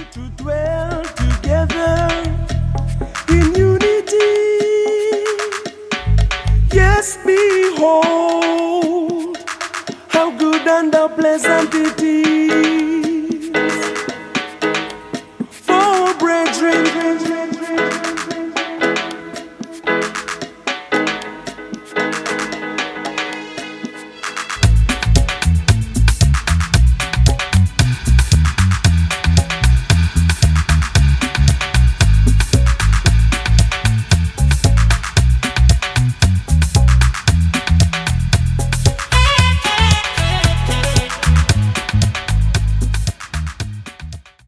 to dwell together in unity. Yes, behold, how good and how pleasant it is